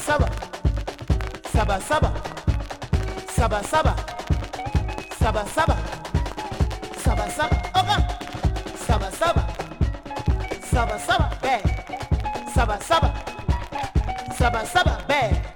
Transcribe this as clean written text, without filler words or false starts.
saba, saba saba, saba saba, saba saba, saba saba, oga, saba saba, saba saba, bang, saba saba, saba saba, bang.